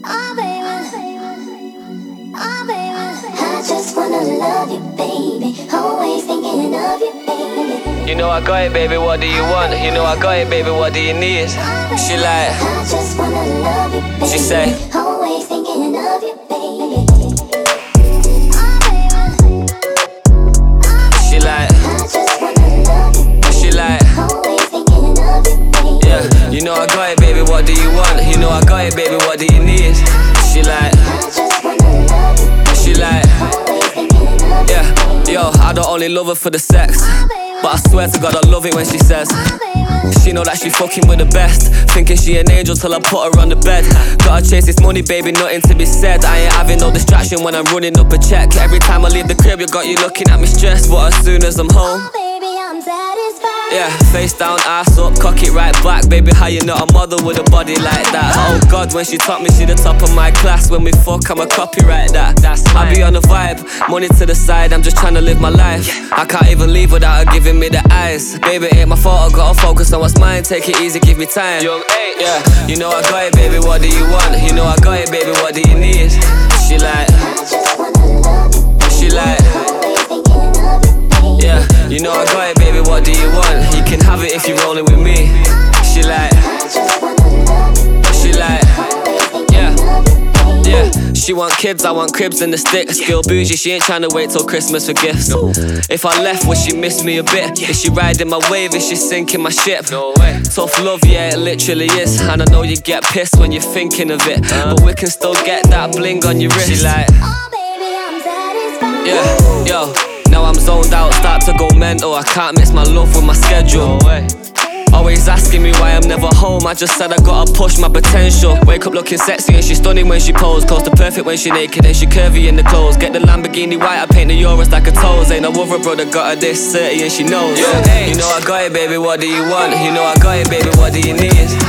Oh baby, oh baby, I just wanna love you, baby. Always thinking of you, baby. You know I got it, baby, what do you want? You know I got it, baby, what do you need? She like, I just wanna love you, baby. She say, always thinking of you, baby. She like, I just wanna love you, she like, always thinking of you, baby. yeah. You know I got it, baby, what do you want? You know I got it, baby, what do you need? She like, I just wanna love you, she like, always thinking of you, yeah. Yo, I don't only love her for the sex, but I swear to God I love it when she says she know that she fucking with the best. Thinking she an angel till I put her on the bed. Gotta chase this money, baby, nothing to be said. I ain't having no distraction when I'm running up a check. Every time I leave the crib, you got you looking at me stressed. But as soon as I'm home, baby, I'm satisfied. yeah, face down, ass up, cock it right back. Baby, how you not a mother with a body like that? Oh God, when she taught me, she the top of my class. When we fuck, I'm a copyright that. I be on the vibe, money to the side, I'm just trying to live my life. I can't even leave without her giving me the eyes. Baby, ain't my fault, I gotta focus on what's mine. Take it easy, give me time. Yeah, you know I got it, baby, what do you want? You know I got it, baby, what do you need? She like, I just wanna love you, she like, always thinking of you, baby. yeah, you know I got it, baby, what do you want? You can have it if you're rolling with me. She like, I just wanna love you, she like, always thinking yeah, of you, baby. yeah. She want kids, I want cribs and the sticks. Girl bougie, she ain't tryna wait till Christmas for gifts. If I left, would she miss me a bit? Is she riding my wave? Is she sinking my ship? No way. Tough love, yeah, it literally is. And I know you get pissed when you're thinking of it, but we can still get that bling on your wrist. She like, Oh baby, I'm satisfied. yeah, yo. Now I'm zoned out, start to go mental. I can't mix my love with my schedule. No way. Always asking me why I'm never home. I just said I gotta push my potential. Wake up looking sexy and she stunning when she pose. Close to perfect when she naked and she curvy in the clothes. Get the Lamborghini white, I paint the Euros like a toes. Ain't no other brother got her this 30 and she knows. You know I got it, baby, what do you want? You know I got it, baby, what do you need?